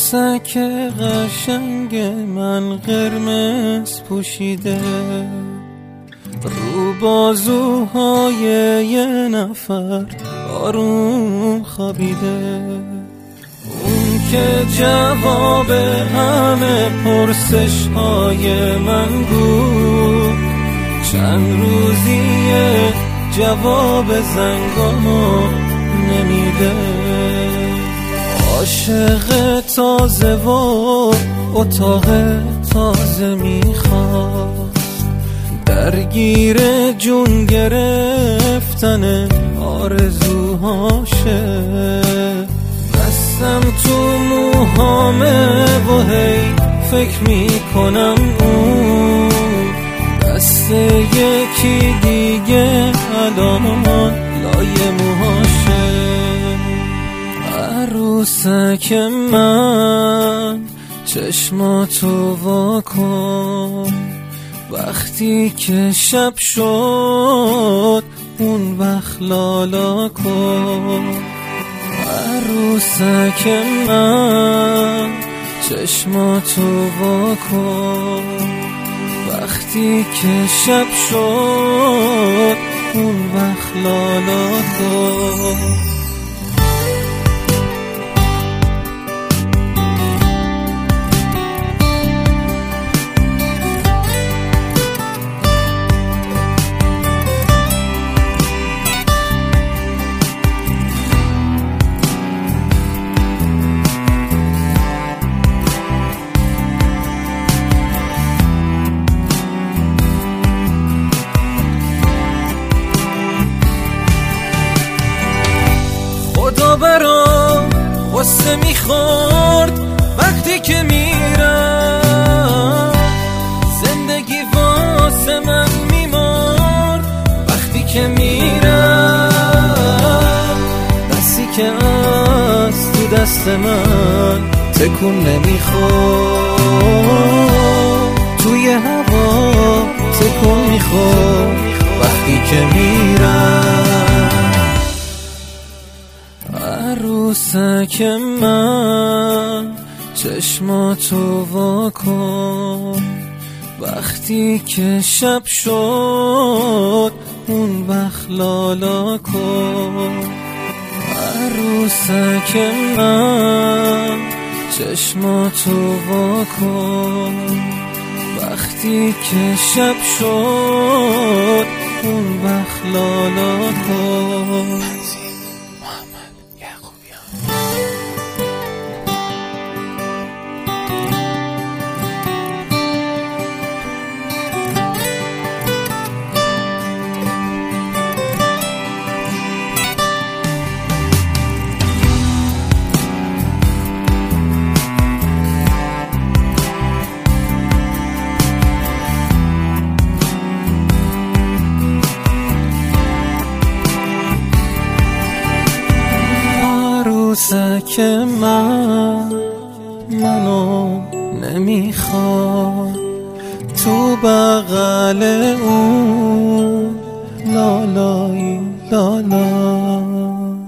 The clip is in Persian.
عروسک قشنگ من قرمز پوشیده، رو بازوهای یه نفر آروم خوابیده. اون که جواب همه پرسش های من بود، چند روزیه جواب زنگامو نمیده. عاشق تازه و اتاق تازه میخواد، درگیر جون گرفتن آرزوهاشه. دستم تو موهامه و هی فکر میکنم اون دست یکی دیگه الان لای موهاشه. عروسک من چشماتو واکن، وقتی که شب شد اون وقت لالا کن. عروسک من چشماتو واکن، وقتی که شب شد اون وقت لالا کن. خدا برام غصه میخورد وقتی که میرم، زندگی واسه من میمرد وقتی که میرم. دستی که از تو دست من تکون نمیخورد، توی هوا تکون میخورد وقتی که میرم. عروسک من چشماتو واکن، وقتی که شب شد اون وقت لالا کن. عروسک من چشماتو واکن، وقتی که شب شد اون وقت لالا کن. عروسک من منو نمیخواد، تو بغل اون لالایی لالا.